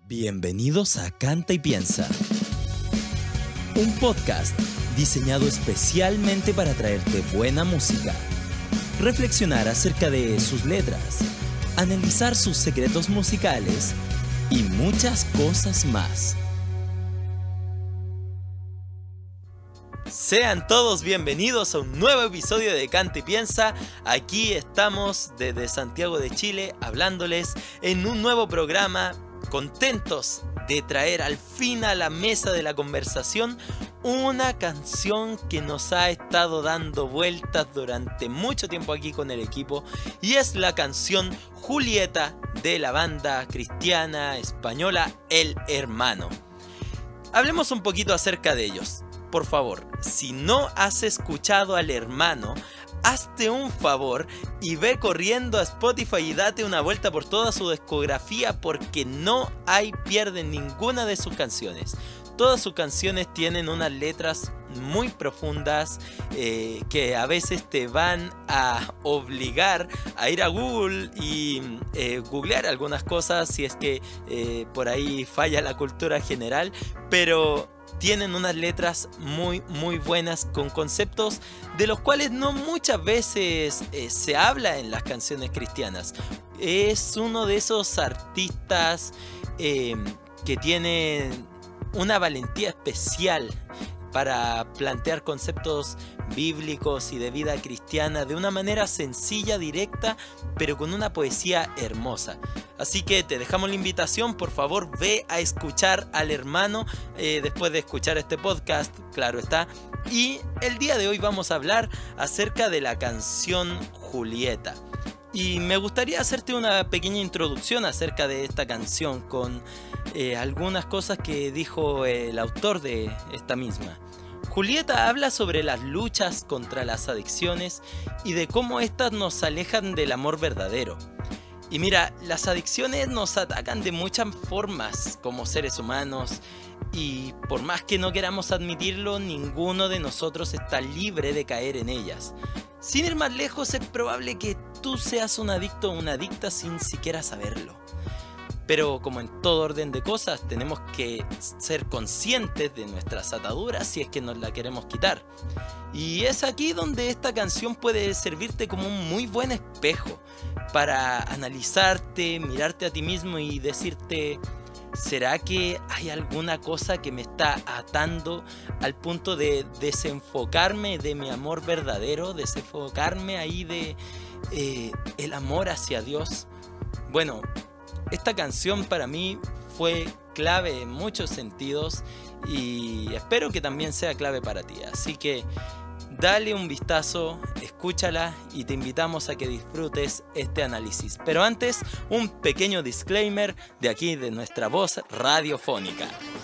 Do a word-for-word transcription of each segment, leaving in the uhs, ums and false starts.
Bienvenidos a Canta y Piensa, un podcast diseñado especialmente para traerte buena música, reflexionar acerca de sus letras, analizar sus secretos musicales y muchas cosas más. Sean todos bienvenidos a un nuevo episodio de Canta y Piensa. Aquí estamos desde Santiago de Chile hablándoles en un nuevo programa, contentos de traer al fin a la mesa de la conversación una canción que nos ha estado dando vueltas durante mucho tiempo aquí con el equipo, y es la canción Julieta de la banda cristiana española El Hermano. Hablemos un poquito acerca de ellos. Por favor, si no has escuchado al Hermano, hazte un favor y ve corriendo a Spotify y date una vuelta por toda su discografía, porque no hay pierde ninguna de sus canciones. Todas sus canciones tienen unas letras muy profundas eh, que a veces te van a obligar a ir a Google y eh, googlear algunas cosas si es que eh, por ahí falla la cultura general, pero tienen unas letras muy muy buenas con conceptos de los cuales no muchas veces eh, se habla en las canciones cristianas. Es uno de esos artistas eh, que tienen una valentía especial para plantear conceptos bíblicos y de vida cristiana de una manera sencilla, directa, pero con una poesía hermosa. Así que te dejamos la invitación, por favor ve a escuchar al Hermano eh, después de escuchar este podcast, claro está. Y el día de hoy vamos a hablar acerca de la canción Julieta. Y me gustaría hacerte una pequeña introducción acerca de esta canción con eh, algunas cosas que dijo el autor de esta misma. Julieta habla sobre las luchas contra las adicciones y de cómo éstas nos alejan del amor verdadero. Y mira, las adicciones nos atacan de muchas formas como seres humanos, y por más que no queramos admitirlo, ninguno de nosotros está libre de caer en ellas. Sin ir más lejos, es probable que tú seas un adicto o una adicta sin siquiera saberlo. Pero como en todo orden de cosas, tenemos que ser conscientes de nuestras ataduras si es que nos la queremos quitar. Y es aquí donde esta canción puede servirte como un muy buen espejo para analizarte, mirarte a ti mismo y decirte: ¿será que hay alguna cosa que me está atando al punto de desenfocarme de mi amor verdadero, desenfocarme ahí de eh, el amor hacia Dios? Bueno, esta canción para mí fue clave en muchos sentidos y espero que también sea clave para ti. Así que dale un vistazo, escúchala y te invitamos a que disfrutes este análisis. Pero antes, un pequeño disclaimer de aquí, de nuestra voz radiofónica.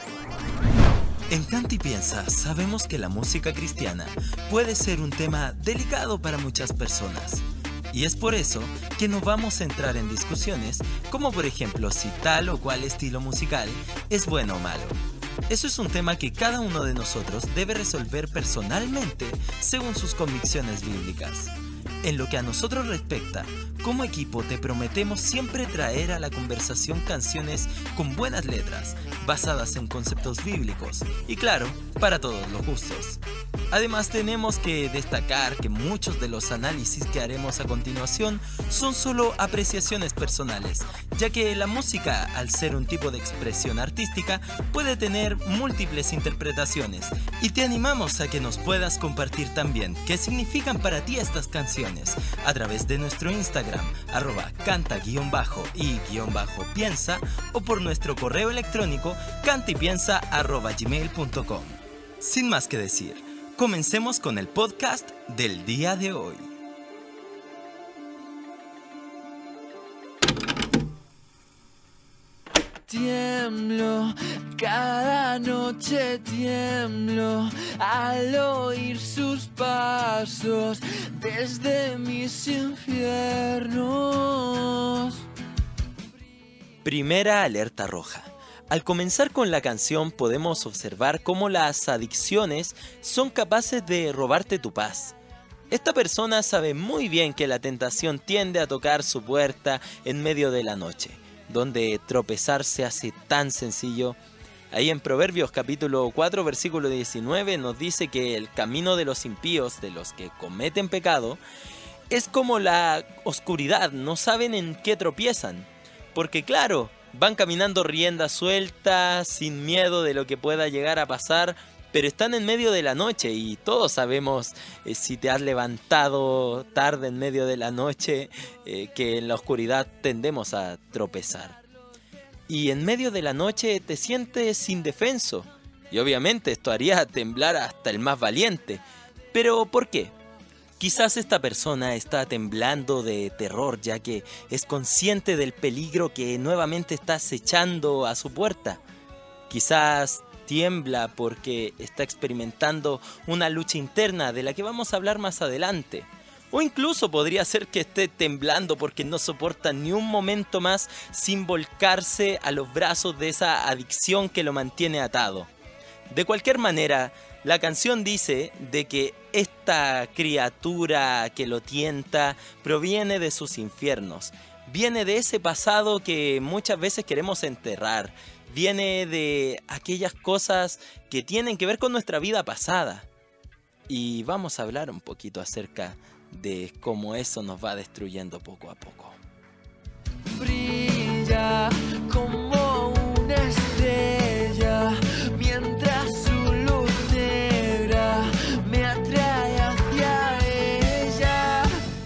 En Canta y Piensa sabemos que la música cristiana puede ser un tema delicado para muchas personas. Y es por eso que no vamos a entrar en discusiones como por ejemplo si tal o cual estilo musical es bueno o malo. Eso es un tema que cada uno de nosotros debe resolver personalmente según sus convicciones bíblicas. En lo que a nosotros respecta, como equipo te prometemos siempre traer a la conversación canciones con buenas letras, basadas en conceptos bíblicos y claro, para todos los gustos. Además tenemos que destacar que muchos de los análisis que haremos a continuación son solo apreciaciones personales, ya que la música, al ser un tipo de expresión artística, puede tener múltiples interpretaciones, y te animamos a que nos puedas compartir también qué significan para ti estas canciones a través de nuestro Instagram, arroba canta-y-piensa, o por nuestro correo electrónico cantaypiensa arroba gmail punto com. Sin más que decir, comencemos con el podcast del día de hoy. Tiemblo, cada noche tiemblo al oír sus pasos desde mis infiernos. Primera alerta roja. Al comenzar con la canción podemos observar cómo las adicciones son capaces de robarte tu paz. Esta persona sabe muy bien que la tentación tiende a tocar su puerta en medio de la noche, donde tropezar se hace tan sencillo. Ahí en Proverbios capítulo cuatro versículo diecinueve nos dice que el camino de los impíos, de los que cometen pecado, es como la oscuridad, no saben en qué tropiezan. Porque claro, van caminando rienda suelta, sin miedo de lo que pueda llegar a pasar, pero están en medio de la noche y todos sabemos eh, si te has levantado tarde en medio de la noche, eh, que en la oscuridad tendemos a tropezar. Y en medio de la noche te sientes indefenso. Y obviamente esto haría temblar hasta el más valiente. ¿Pero por qué? Quizás esta persona está temblando de terror ya que es consciente del peligro que nuevamente está acechando a su puerta. Quizás tiembla porque está experimentando una lucha interna de la que vamos a hablar más adelante. O incluso podría ser que esté temblando porque no soporta ni un momento más sin volcarse a los brazos de esa adicción que lo mantiene atado. De cualquier manera, la canción dice de que esta criatura que lo tienta proviene de sus infiernos. Viene de ese pasado que muchas veces queremos enterrar. Viene de aquellas cosas que tienen que ver con nuestra vida pasada. Y vamos a hablar un poquito acerca de cómo eso nos va destruyendo poco a poco. Brilla como una estrella mientras su luz negra me atrae hacia ella.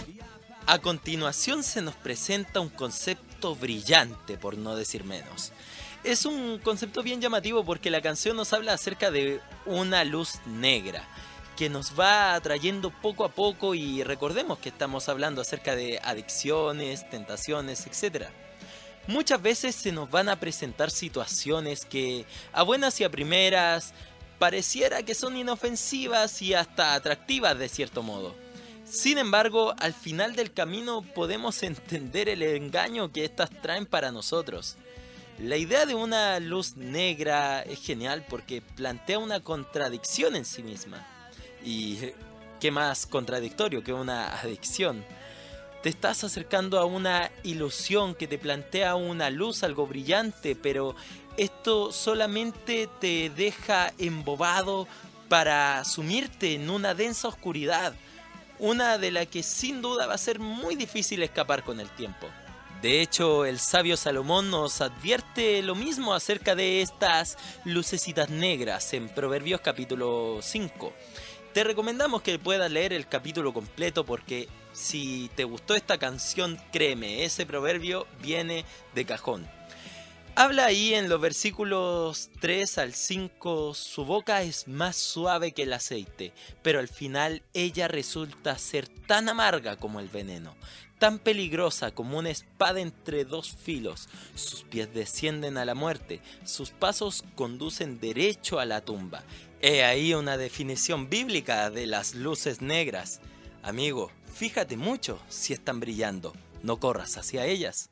A continuación se nos presenta un concepto brillante, por no decir menos. Es un concepto bien llamativo porque la canción nos habla acerca de una luz negra que nos va atrayendo poco a poco, y recordemos que estamos hablando acerca de adicciones, tentaciones, etcétera. Muchas veces se nos van a presentar situaciones que a buenas y a primeras pareciera que son inofensivas y hasta atractivas de cierto modo. Sin embargo, al final del camino podemos entender el engaño que éstas traen para nosotros. La idea de una luz negra es genial porque plantea una contradicción en sí misma. Y qué más contradictorio que una adicción. Te estás acercando a una ilusión que te plantea una luz, algo brillante, pero esto solamente te deja embobado para sumirte en una densa oscuridad, una de la que sin duda va a ser muy difícil escapar con el tiempo. De hecho, el sabio Salomón nos advierte lo mismo acerca de estas lucecitas negras en Proverbios capítulo cinco. Te recomendamos que puedas leer el capítulo completo porque si te gustó esta canción, créeme, ese proverbio viene de cajón. Habla ahí en los versículos tres al cinco, su boca es más suave que el aceite, pero al final ella resulta ser tan amarga como el veneno, tan peligrosa como una espada entre dos filos. Sus pies descienden a la muerte, sus pasos conducen derecho a la tumba. He ahí una definición bíblica de las luces negras. Amigo, fíjate mucho si están brillando, no corras hacia ellas.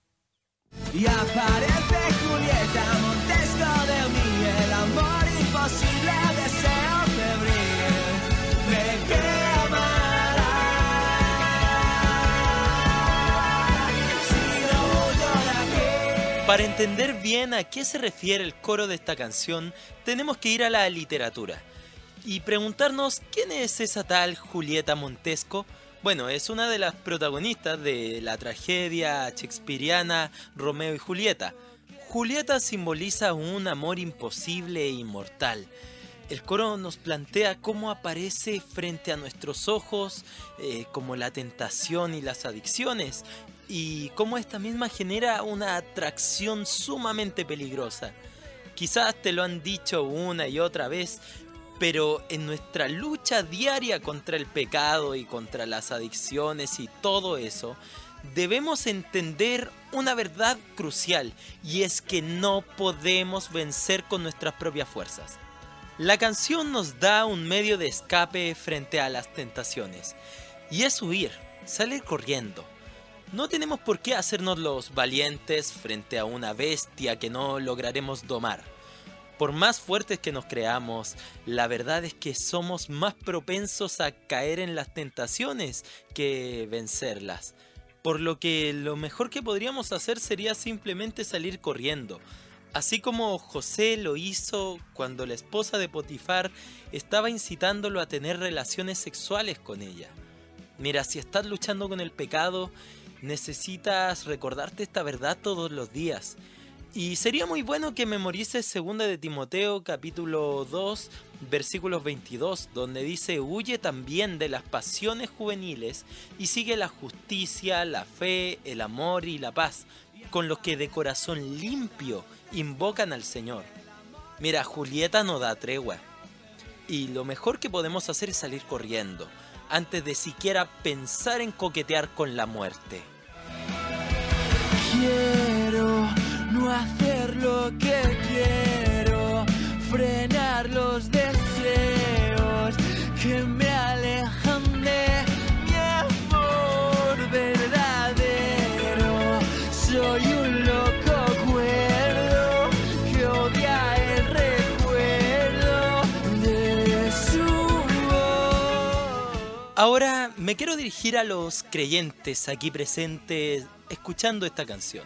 Y aparece Julieta Montesco de mí, el amor imposible, deseo febril de que amará. Si no huyo de aquí. Para entender bien a qué se refiere el coro de esta canción, tenemos que ir a la literatura y preguntarnos quién es esa tal Julieta Montesco. Bueno, es una de las protagonistas de la tragedia shakespeariana Romeo y Julieta. Julieta simboliza un amor imposible e inmortal. El coro nos plantea cómo aparece frente a nuestros ojos, eh, como la tentación y las adicciones, y cómo esta misma genera una atracción sumamente peligrosa. Quizás te lo han dicho una y otra vez, pero en nuestra lucha diaria contra el pecado y contra las adicciones y todo eso, debemos entender una verdad crucial, y es que no podemos vencer con nuestras propias fuerzas. La canción nos da un medio de escape frente a las tentaciones, y es huir, salir corriendo. No tenemos por qué hacernos los valientes frente a una bestia que no lograremos domar. Por más fuertes que nos creamos, la verdad es que somos más propensos a caer en las tentaciones que vencerlas. por lo que lo mejor que podríamos hacer sería simplemente salir corriendo. Así como José lo hizo cuando la esposa de Potifar estaba incitándolo a tener relaciones sexuales con ella. Mira, si estás luchando con el pecado, necesitas recordarte esta verdad todos los días. Y sería muy bueno que memorices segunda de Timoteo capítulo dos versículos veintidós, donde dice: huye también de las pasiones juveniles y sigue la justicia, la fe, el amor y la paz, con los que de corazón limpio invocan al Señor. Mira, Julieta no da tregua. Y lo mejor que podemos hacer es salir corriendo, antes de siquiera pensar en coquetear con la muerte. Quiero no hacer lo que quiero, frenar los deseos que me alejan de mi amor verdadero. Soy un loco cuerdo que odia el recuerdo de su voz. Ahora me quiero dirigir a los creyentes aquí presentes escuchando esta canción.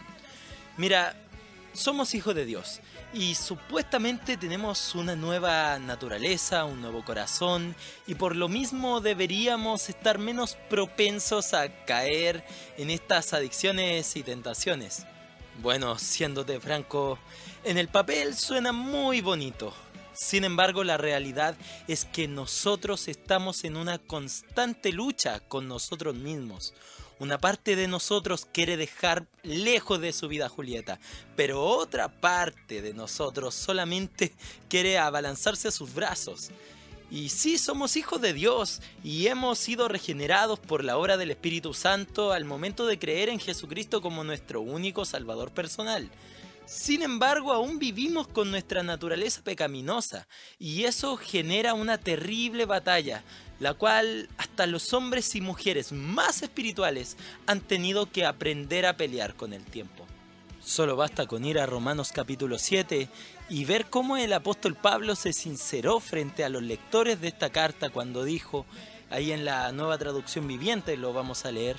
Mira, somos hijos de Dios y supuestamente tenemos una nueva naturaleza, un nuevo corazón, y por lo mismo deberíamos estar menos propensos a caer en estas adicciones y tentaciones. Bueno, siéndote franco, en el papel suena muy bonito. Sin embargo, la realidad es que nosotros estamos en una constante lucha con nosotros mismos. Una parte de nosotros quiere dejar lejos de su vida a Julieta, pero otra parte de nosotros solamente quiere abalanzarse a sus brazos. Y sí, somos hijos de Dios y hemos sido regenerados por la obra del Espíritu Santo al momento de creer en Jesucristo como nuestro único Salvador personal. Sin embargo, aún vivimos con nuestra naturaleza pecaminosa y eso genera una terrible batalla, la cual hasta los hombres y mujeres más espirituales han tenido que aprender a pelear con el tiempo. Solo basta con ir a Romanos capítulo siete y ver cómo el apóstol Pablo se sinceró frente a los lectores de esta carta cuando dijo, ahí en la Nueva Traducción Viviente lo vamos a leer: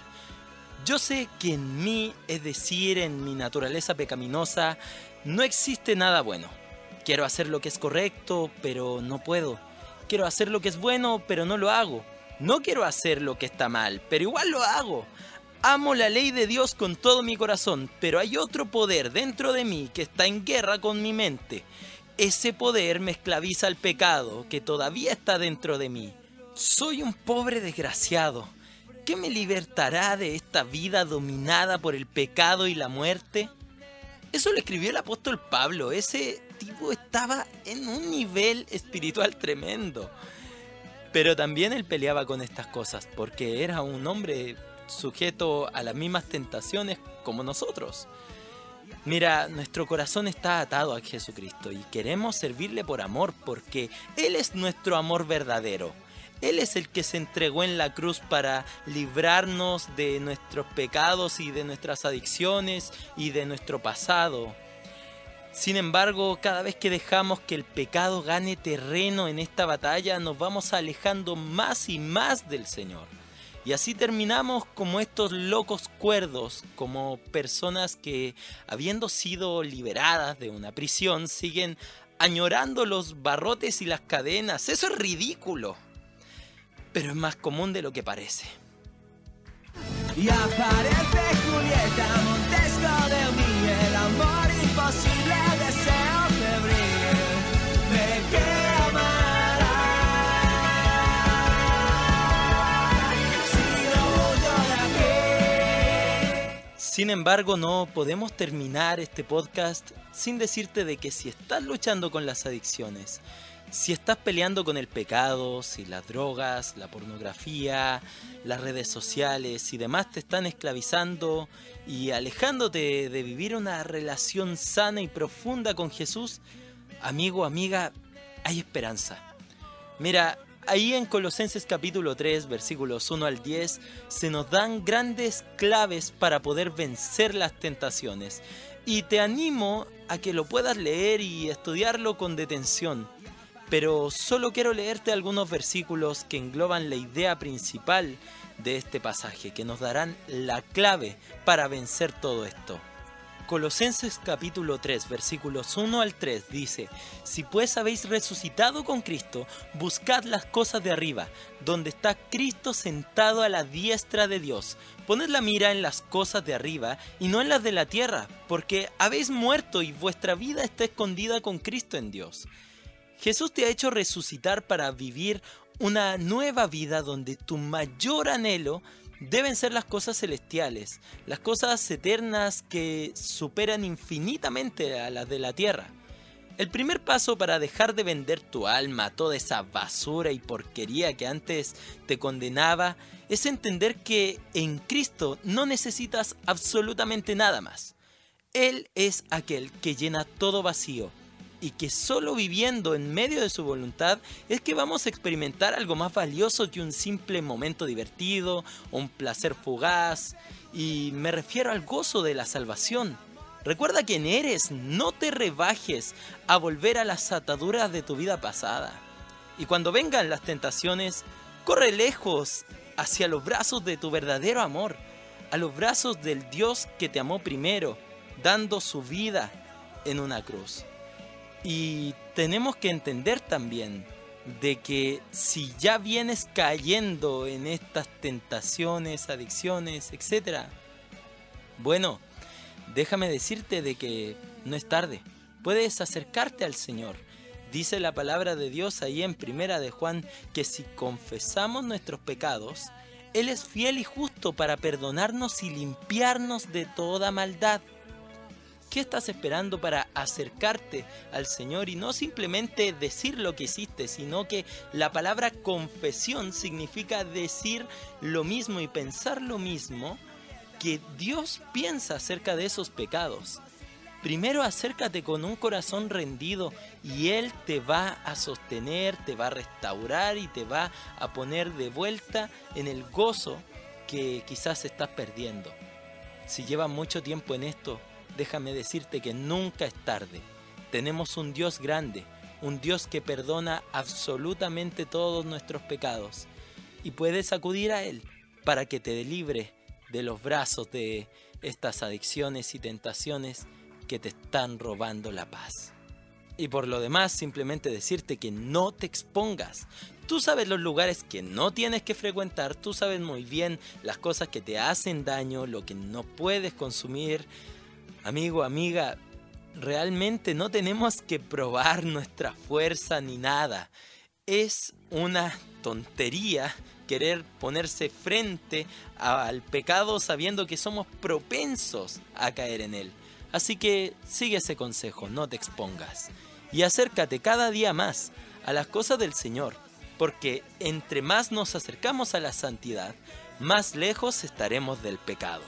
yo sé que en mí, es decir, en mi naturaleza pecaminosa, no existe nada bueno. Quiero hacer lo que es correcto, pero no puedo. Quiero hacer lo que es bueno, pero no lo hago. No quiero hacer lo que está mal, pero igual lo hago. Amo la ley de Dios con todo mi corazón, pero hay otro poder dentro de mí que está en guerra con mi mente. Ese poder me esclaviza al pecado que todavía está dentro de mí. Soy un pobre desgraciado. ¿Qué me libertará de esta vida dominada por el pecado y la muerte? Eso lo escribió el apóstol Pablo. Ese tipo estaba en un nivel espiritual tremendo. Pero también él peleaba con estas cosas porque era un hombre sujeto a las mismas tentaciones como nosotros. Mira, nuestro corazón está atado a Jesucristo y queremos servirle por amor porque Él es nuestro amor verdadero. Él es el que se entregó en la cruz para librarnos de nuestros pecados y de nuestras adicciones y de nuestro pasado. Sin embargo, cada vez que dejamos que el pecado gane terreno en esta batalla, nos vamos alejando más y más del Señor. Y así terminamos como estos locos cuerdos, como personas que, habiendo sido liberadas de una prisión, siguen añorando los barrotes y las cadenas. Eso es ridículo. Pero es más común de lo que parece. Y aparece Julieta Montesco de mí, el amor imposible, deseo febril de que amará. Si no huyo de aquí. Sin embargo, no podemos terminar este podcast sin decirte de que si estás luchando con las adicciones, si estás peleando con el pecado, si las drogas, la pornografía, las redes sociales y demás te están esclavizando y alejándote de vivir una relación sana y profunda con Jesús, amigo, amiga, hay esperanza. Mira, ahí en Colosenses capítulo tres, versículos uno al diez, se nos dan grandes claves para poder vencer las tentaciones. Y te animo a que lo puedas leer y estudiarlo con detención. pero solo quiero leerte algunos versículos que engloban la idea principal de este pasaje, que nos darán la clave para vencer todo esto. Colosenses capítulo tres, versículos uno al tres dice: Si pues habéis resucitado con Cristo, buscad las cosas de arriba, donde está Cristo sentado a la diestra de Dios. Poned la mira en las cosas de arriba y no en las de la tierra, porque habéis muerto y vuestra vida está escondida con Cristo en Dios. Jesús te ha hecho resucitar para vivir una nueva vida donde tu mayor anhelo deben ser las cosas celestiales, las cosas eternas que superan infinitamente a las de la tierra. El primer paso para dejar de vender tu alma a toda esa basura y porquería que antes te condenaba es entender que en Cristo no necesitas absolutamente nada más. Él es aquel que llena todo vacío, y que solo viviendo en medio de su voluntad es que vamos a experimentar algo más valioso que un simple momento divertido o un placer fugaz, y me refiero al gozo de la salvación. Recuerda quién eres, no te rebajes a volver a las ataduras de tu vida pasada. Y cuando vengan las tentaciones, corre lejos hacia los brazos de tu verdadero amor, a los brazos del Dios que te amó primero, dando su vida en una cruz. Y tenemos que entender también de que si ya vienes cayendo en estas tentaciones, adicciones, etcétera, bueno, déjame decirte de que no es tarde. Puedes acercarte al Señor. Dice la palabra de Dios ahí en Primera de Juan que si confesamos nuestros pecados, Él es fiel y justo para perdonarnos y limpiarnos de toda maldad. ¿Qué estás esperando para acercarte al Señor y no simplemente decir lo que hiciste, sino que la palabra confesión significa decir lo mismo y pensar lo mismo que Dios piensa acerca de esos pecados? Primero acércate con un corazón rendido y Él te va a sostener, te va a restaurar y te va a poner de vuelta en el gozo que quizás estás perdiendo. Si llevas mucho tiempo en esto, déjame decirte que nunca es tarde. Tenemos un Dios grande, un Dios que perdona absolutamente todos nuestros pecados. Y puedes acudir a Él para que te libre de los brazos de estas adicciones y tentaciones que te están robando la paz. Y por lo demás, simplemente decirte que no te expongas. Tú sabes los lugares que no tienes que frecuentar, tú sabes muy bien las cosas que te hacen daño, lo que no puedes consumir. Amigo, amiga, realmente no tenemos que probar nuestra fuerza ni nada. Es una tontería querer ponerse frente al pecado sabiendo que somos propensos a caer en él. Así que sigue ese consejo, no te expongas. Y acércate cada día más a las cosas del Señor, porque entre más nos acercamos a la santidad, más lejos estaremos del pecado.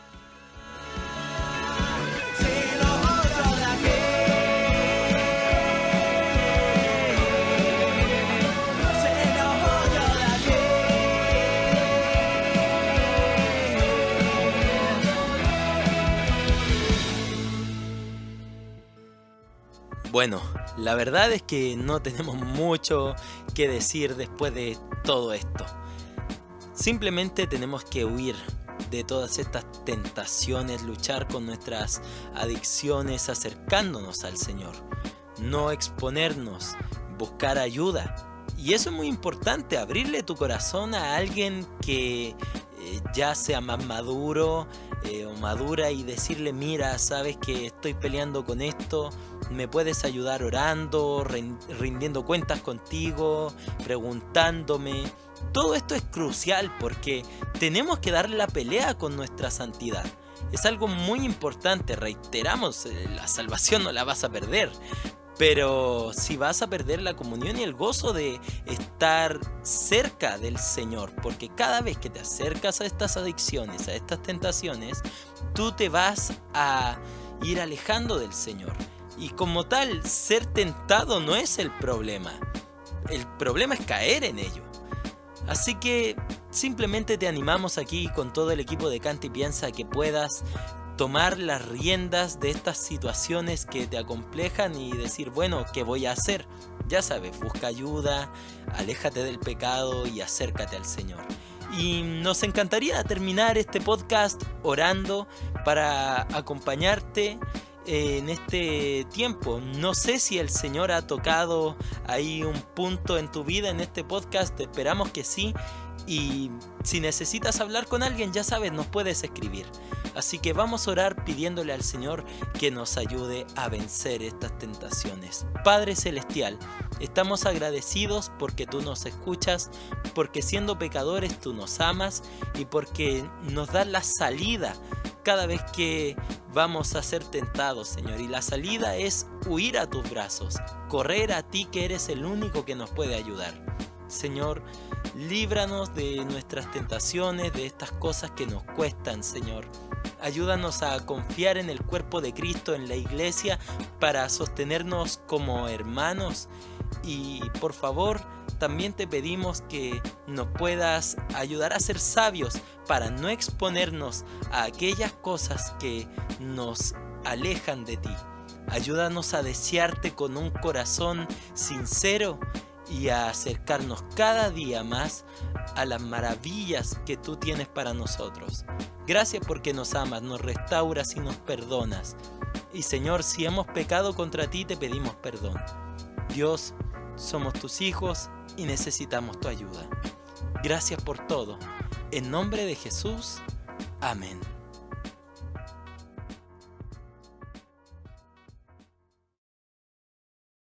Bueno, la verdad es que no tenemos mucho que decir después de todo esto. Simplemente tenemos que huir de todas estas tentaciones, luchar con nuestras adicciones, acercándonos al Señor, no exponernos, buscar ayuda. Y eso es muy importante, abrirle tu corazón a alguien que eh, ya sea más maduro eh, o madura y decirle: mira, sabes que estoy peleando con esto, me puedes ayudar orando, rindiendo cuentas contigo, preguntándome. Todo esto es crucial porque tenemos que darle la pelea con nuestra santidad. Es algo muy importante, reiteramos, la salvación no la vas a perder. Pero si vas a perder la comunión y el gozo de estar cerca del Señor, porque cada vez que te acercas a estas adicciones, a estas tentaciones, tú te vas a ir alejando del Señor. Y como tal, ser tentado no es el problema. El problema es caer en ello. Así que simplemente te animamos aquí con todo el equipo de Canta y Piensa a que puedas tomar las riendas de estas situaciones que te acomplejan y decir, bueno, ¿qué voy a hacer? Ya sabes, busca ayuda, aléjate del pecado y acércate al Señor. Y nos encantaría terminar este podcast orando para acompañarte en este tiempo. No sé si el Señor ha tocado ahí un punto en tu vida en este podcast, esperamos que sí. Y si necesitas hablar con alguien, ya sabes, nos puedes escribir. Así que vamos a orar pidiéndole al Señor que nos ayude a vencer estas tentaciones. Padre Celestial, estamos agradecidos porque tú nos escuchas, porque siendo pecadores tú nos amas y porque nos das la salida cada vez que vamos a ser tentados, Señor. Y la salida es huir a tus brazos, correr a ti que eres el único que nos puede ayudar. Señor, líbranos de nuestras tentaciones, de estas cosas que nos cuestan, Señor. Ayúdanos a confiar en el cuerpo de Cristo, en la iglesia, para sostenernos como hermanos. Y por favor, también te pedimos que nos puedas ayudar a ser sabios para no exponernos a aquellas cosas que nos alejan de ti. Ayúdanos a desearte con un corazón sincero y a acercarnos cada día más a las maravillas que tú tienes para nosotros. Gracias porque nos amas, nos restauras y nos perdonas. Y Señor, si hemos pecado contra ti, te pedimos perdón. Dios, somos tus hijos y necesitamos tu ayuda. Gracias por todo. En nombre de Jesús, amén.